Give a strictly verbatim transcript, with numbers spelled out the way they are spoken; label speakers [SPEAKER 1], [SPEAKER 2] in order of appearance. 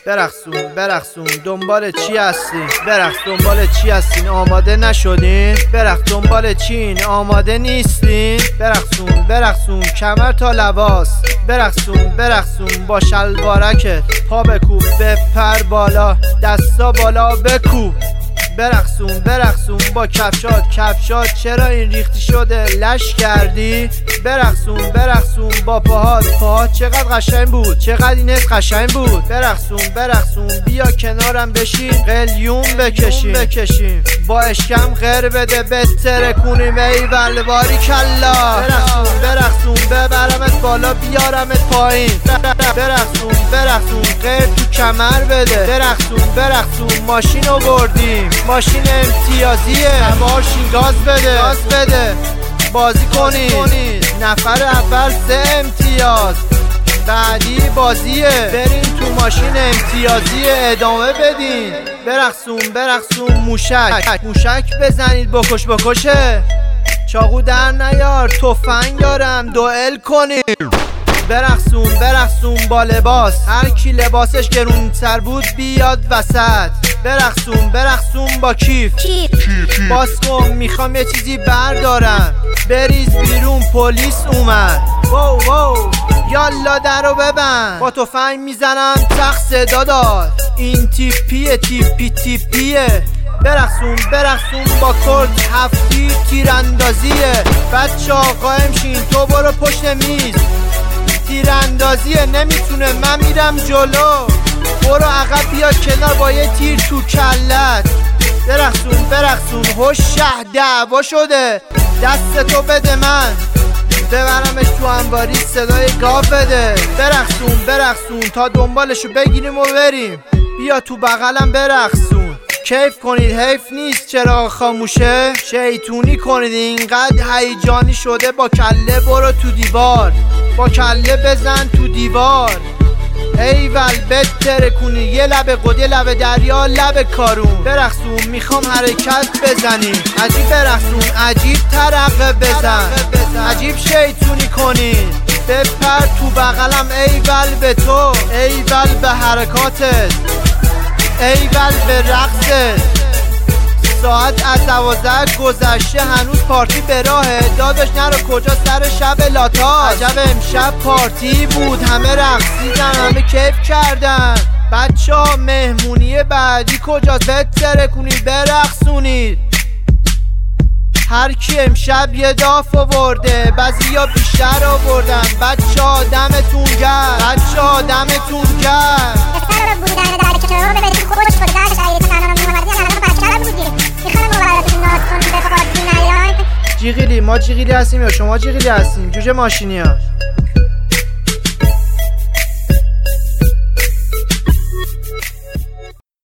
[SPEAKER 1] برقصون برقصون دنبال چی هستین؟ برقص دنبال چی هستین؟ آماده نشدین؟ برقص دنبال چین؟ آماده نیستین؟ برقصون برقصون کمر تا لباس، برقصون برقصون با شلوارکت، پا بکوب بپر بالا، دستا بالا بکوب. برقصون برقصون با کفشات، کفشات چرا این ریختی شده لش کردی؟ برقصون برقصون با پاهات، پاهات چقدر قشنگ بود، چقدر این حس قشنگ بود. برقصون برقصون بیا کنارم بشین، قلیون بکشیم بکشیم با اشکم غیر بده بتره کنیم ایول باری کلا. برقصون برقصون ببرمت بالا بیارمت پایین، برقصون برقصون غیر تو کمر بده. برقصون برقصون ماشین آوردیم، ماشین امتیازیه، ماشین گاز بده گاز بده بازی کنید، نفر اول سه امتیاز، بعدی بازیه، برین تو ماشین امتیازیه ادامه بدین. برقصون برقصون موشک موشک بزنید بکش بکشه، چاقو در نیار تفنگ دارم دوئل کنیم. برقصون برقصون با لباس، هر کی لباسش گرونتر بود بیاد وسط. برقصون برقصون با کیف باز کن میخوام یه چیزی بردارم، بریز بیرون پلیس اومد. واو واو یالا درو ببند، با تفنگ میزنم تق صدا داد، این تیپیه تیپی تیپیه. برقصون برقصون با کرد هفتی تیراندازیه، بچه ها قایم شین تو برو پشت میز، تیراندازیه نمیتونه من میرم جلو، برو عقب بیا کنار با یه تیر تو کلت. برقصون برقصون هوش شه دعوا شده، دستتو بده من ببرمش تو انباری صدای گاو بده. برقصون برقصون تا دنبالشو بگیریم و بریم، بیا تو بغلم برقصون، کیف کنید حیف نیست چرا خاموشه، شیطونی کنید اینقدر هیجانی شده، با کله برو تو دیوار، با کله بزن تو دیوار ایول بتره کنی، یه لب قد یه لب دریا لب کارون. برقصون میخوام حرکت بزنی، عجیب برقصون عجیب ترقه بزن، عجیب شیطونی کنی، بپر تو بغلم ایول به تو، ایول به حرکاتت، ایول به رقصت. ساعت از دوازده گذشته هنوز پارتی به راهه، داداش نرو کجا سر شب لاتا، عجب امشب پارتی بود همه رقصیدن همه کیف کردن. بچه ها مهمونی بعدی کجاست؟ بتره کنید برقصونید، هر کی امشب یه داف آورده بعضی ها بیشتر آوردن. بچه ها دمتون گرم، بچه ها دمتون گرم. جیغیلی ما جیغیلی هستیم یا شما جیغیلی هستیم؟ جوجه ماشینی ها